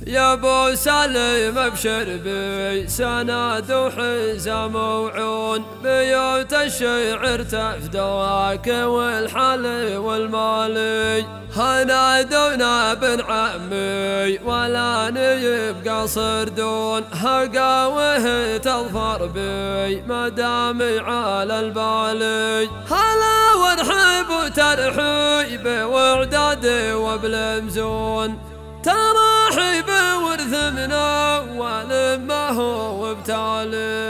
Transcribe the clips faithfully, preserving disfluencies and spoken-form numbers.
يا ابو سالم ابشر بي سند وحزام وعون، بيوت الشعر تفدواك والحل والمالي. هنادونا بن عمي ولا نيبقى صردون، هقاوه تظفر بي مدامي على البالي. هلا وارحب وترحيب واعدادي وبالمزون، تراحيب ورث من أول ما هو بتالي.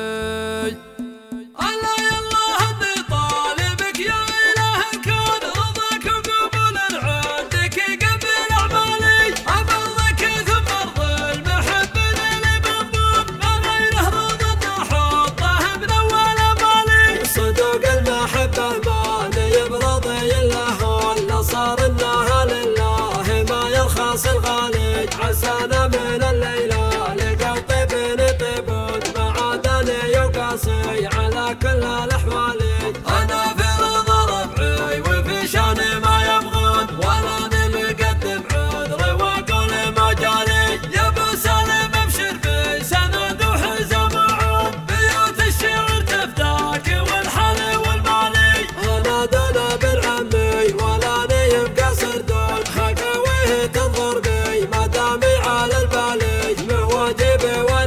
الله يالله اني طالبك يا اله كان رضاك وقبول عندك قبل اعمالي. ابرك ثم ارضي المحب لي مضمون، ما غيره رضا احطه من اول مالي. صدوق المحبه ماني برضي الا هو اللي صار انها لله ما يرخص الغالي. عسانا من الليلة لقى طيب طيبون، معادني يقاسي على كل الأحوال. أنا في رضا ربعي وفي شاني ما يبغون، ولا مقدم عذري وأقول ما جالي. يا أبو سالم أبشر في سند وحزام وعون، بيوت الشعر تفداك والحل والمالي. أنا دنا بالعمي ولا يبقى سردون، حقاويه تنظر بي مدامي على البالي. مواجب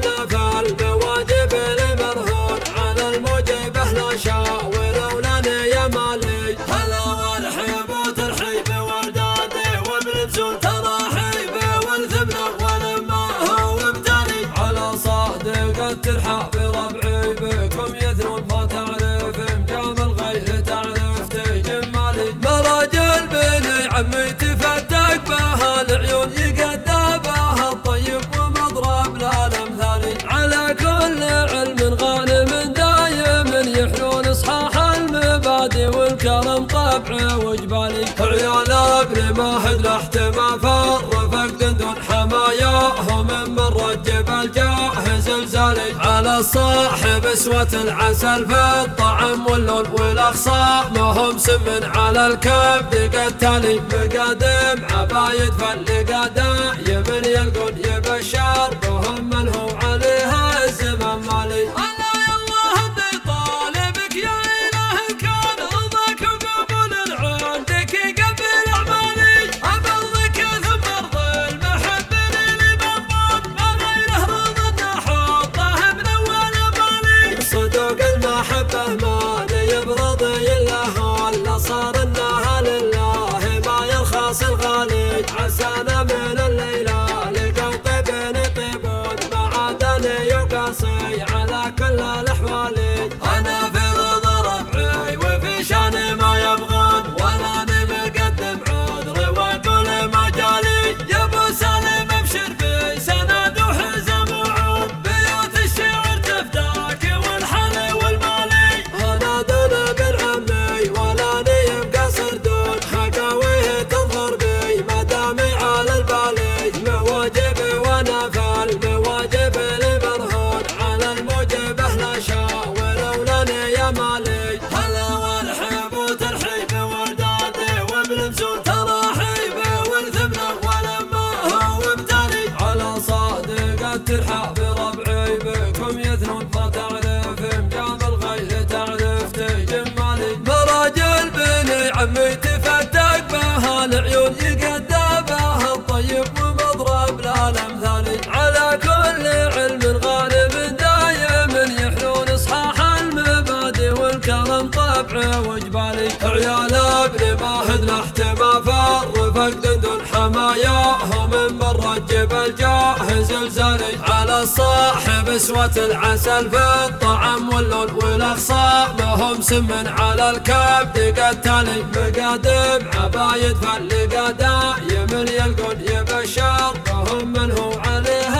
ونفل مواجب المرهون، على الموجبه لا شاور ولاني يا مالي. هلا والحب وترحيب واعدادي وبالمزون، تراحيب والثمنه ولما هو ابتلي. على صادق الترحاب ربعي بكم يثنون، ما تعرف مجام الغير تعرف تجمالي. مراجل بني عمي تفتك بها العيون، يقدى بها الطيب ومضرب للامثال. على كل علم غانم دايم يحلون اصحاح المبادئ والكرم طبعه وجبالي. عيال ابن ماهد لاحتمى فر فقد دون حماياهم من رجب الجاه زلزالي. على الصاحب اسوة العسل في الطعم واللون والاخصاء، ما هم سم على الكبد قتالي. مقادم عبايد فالقادا يمن يلقون يبشر بهم من هو عليها الزمن مالي. الله يالله اني طالبك يا اله كان رضاك وقبول عندك قبل اعمالي. ابرك ثم ارضي المحب لي مضمون، ما غيره رضا احطه من اول مالي. صدوق المحبه ماني برضي الا هو اللي صار انها لله ما يرخص الغالي. عسانا من الليلة لقى طيب طيبون، معادني يقاسي على كل الأحوال. أنا في رضا ربعي وفي شاني ما يبغون، ولا مقدم عذري وأقول ما جالي. يا أبو سالم أبشر في سند وحزام وعون، بيوت الشعر تفداك والحل والمالي. أنا دنا بالعمي ولا يبقى سردون، حقاويه تنظر بي مدامي على البالي. مواجب ونفل مواجب المرهون، على الموجبه لا شاور ولاني يا مالي. هلا والحب وترحيب واعدادي وبالمزون، تراحيب والثمنه ولما هو ابتلي. على صادق الترحاب ربعي بكم يثنون، ما تعرف مجام الغير تعرف تجمالي. مراجل بني عمي تفتك بها العيون، يقدى بها الطيب ومضرب للامثال. على كل علم غانم دايم يحلون اصحاح المبادئ والكرم طبعه وجبالي. عيال ابن ماهد لاحتمى فر فقد دون حماياهم من رجب الجاه زلزالي. على الصاحب اسوة العسل في الطعم واللون والاخصاء، ما هم سم على الكبد قتالي. مقادم عبايد فالقادا يمن يلقون يبشر بهم من هو عليها